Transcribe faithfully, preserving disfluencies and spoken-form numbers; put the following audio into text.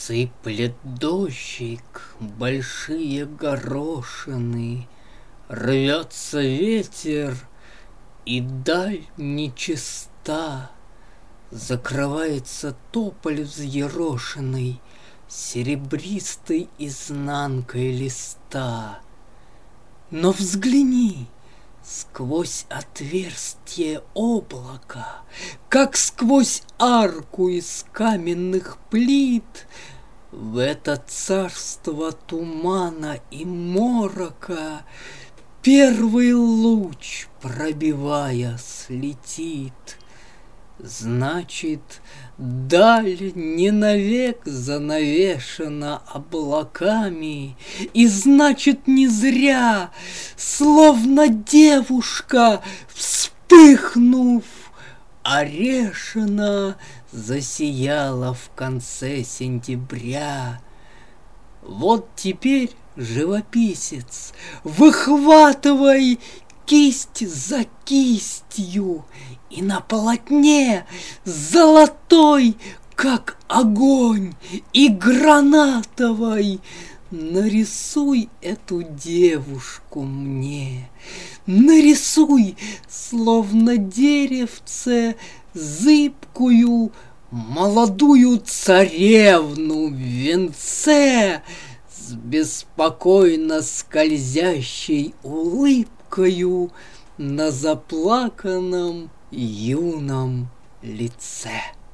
Сыплет дождик, большие горошины, Рвется ветер, и даль нечиста, Закрывается тополь взъерошенный Серебристой изнанкой листа. Но взгляни сквозь отверстие облака, Как сквозь арку из каменных плит, В это царство тумана и морока Первый луч, пробивая, слетит. Значит, даль не навек занавешена облаками, И значит, не зря, словно девушка, вспыхнув, орешена, засияла в конце сентября. Вот теперь, живописец, выхватывай кисть за кистью, И на полотне золотой, как огонь, и гранатовой нарисуй эту девушку мне. Нарисуй, словно деревце, зыбкую молодую царевну в венце С беспокойно скользящей улыбкою на заплаканном юном лице.